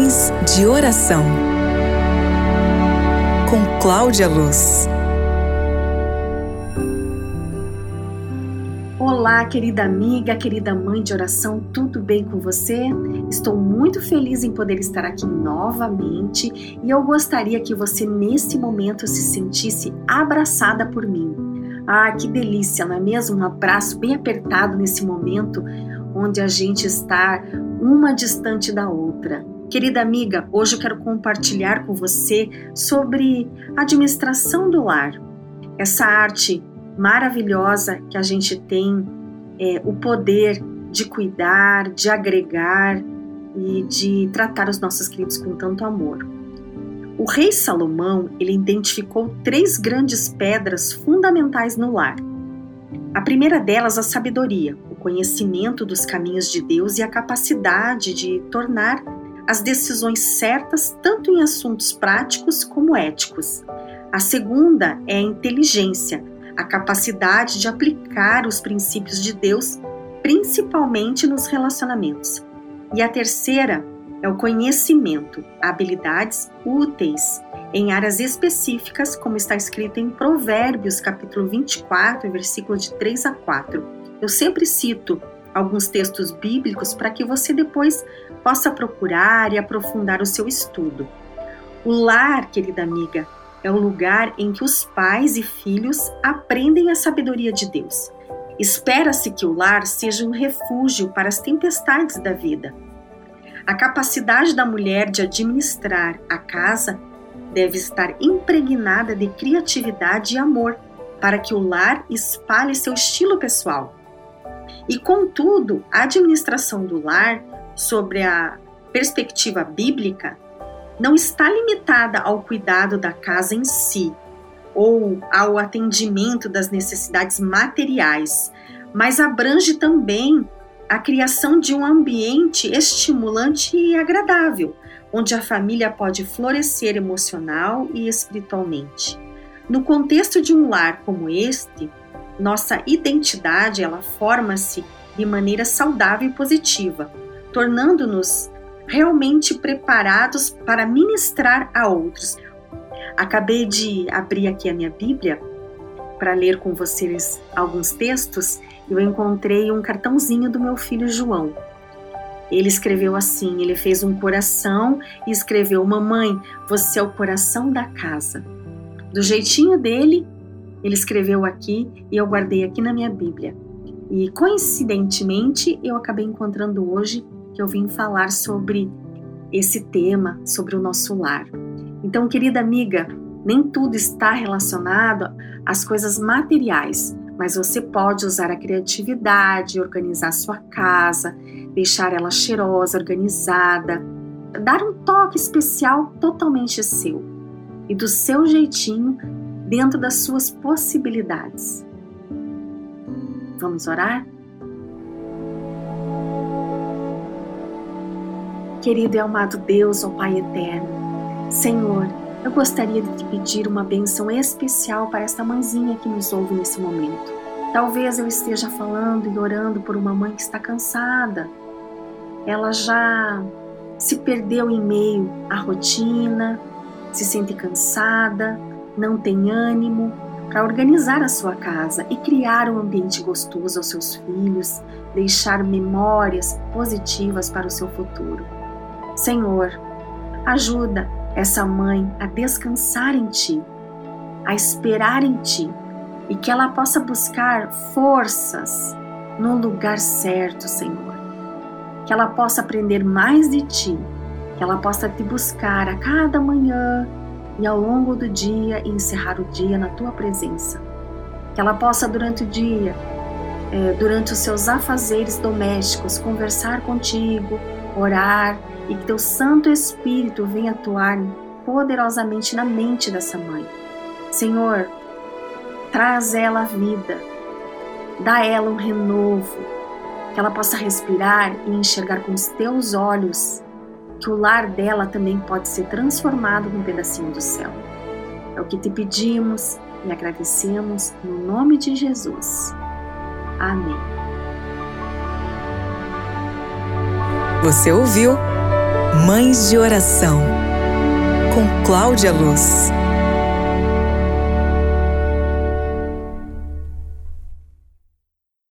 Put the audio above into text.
Mães de Oração, com Cláudia Luz. Olá, querida amiga, querida mãe de oração, tudo bem com você? Estou muito feliz em poder estar aqui novamente e eu gostaria que você nesse momento se sentisse abraçada por mim. Ah, que delícia, não é mesmo? Um abraço bem apertado nesse momento onde a gente está uma distante da outra. Querida amiga, hoje eu quero compartilhar com você sobre a administração do lar. Essa arte maravilhosa que a gente tem, o poder de cuidar, de agregar e de tratar os nossos queridos com tanto amor. O rei Salomão, ele identificou 3 grandes pedras fundamentais no lar. A primeira delas, a sabedoria, o conhecimento dos caminhos de Deus e a capacidade de tornar as decisões certas tanto em assuntos práticos como éticos. A segunda é a inteligência, a capacidade de aplicar os princípios de Deus, principalmente nos relacionamentos. E a terceira é o conhecimento, habilidades úteis em áreas específicas, como está escrito em Provérbios, capítulo 24, versículos de 3 a 4. Eu sempre cito alguns textos bíblicos para que você depois possa procurar e aprofundar o seu estudo. O lar, querida amiga, é o lugar em que os pais e filhos aprendem a sabedoria de Deus. Espera-se que o lar seja um refúgio para as tempestades da vida. A capacidade da mulher de administrar a casa deve estar impregnada de criatividade e amor, para que o lar espalhe seu estilo pessoal. E, contudo, a administração do lar, sobre a perspectiva bíblica, não está limitada ao cuidado da casa em si, ou ao atendimento das necessidades materiais, mas abrange também a criação de um ambiente estimulante e agradável, onde a família pode florescer emocional e espiritualmente. No contexto de um lar como este, nossa identidade ela forma-se de maneira saudável e positiva, tornando-nos realmente preparados para ministrar a outros. Acabei de abrir aqui a minha Bíblia para ler com vocês alguns textos. Eu encontrei um cartãozinho do meu filho João. Ele escreveu assim, ele fez um coração e escreveu: "Mamãe, você é o coração da casa." Do jeitinho dele, ele escreveu aqui e eu guardei aqui na minha Bíblia. E coincidentemente, eu acabei encontrando hoje que eu vim falar sobre esse tema, sobre o nosso lar. Então, querida amiga, nem tudo está relacionado às coisas materiais, mas você pode usar a criatividade, organizar sua casa, deixar ela cheirosa, organizada, dar um toque especial totalmente seu e do seu jeitinho, dentro das suas possibilidades. Vamos orar? Querido e amado Deus, ó Pai eterno, Senhor, eu gostaria de te pedir uma bênção especial para esta mãezinha que nos ouve nesse momento. Talvez eu esteja falando e orando por uma mãe que está cansada. Ela já se perdeu em meio à rotina, se sente cansada, não tem ânimo para organizar a sua casa e criar um ambiente gostoso aos seus filhos, deixar memórias positivas para o seu futuro. Senhor, ajuda essa mãe a descansar em Ti, a esperar em Ti, e que ela possa buscar forças no lugar certo, Senhor. Que ela possa aprender mais de Ti, que ela possa Te buscar a cada manhã e ao longo do dia e encerrar o dia na Tua presença. Que ela possa durante o dia, durante os seus afazeres domésticos, conversar contigo, orar, e que Teu Santo Espírito venha atuar poderosamente na mente dessa mãe. Senhor, traz ela a vida, dá a ela um renovo, que ela possa respirar e enxergar com os Teus olhos que o lar dela também pode ser transformado num pedacinho do céu. É o que Te pedimos e agradecemos no nome de Jesus. Amém. Você ouviu Mães de Oração, com Cláudia Luz.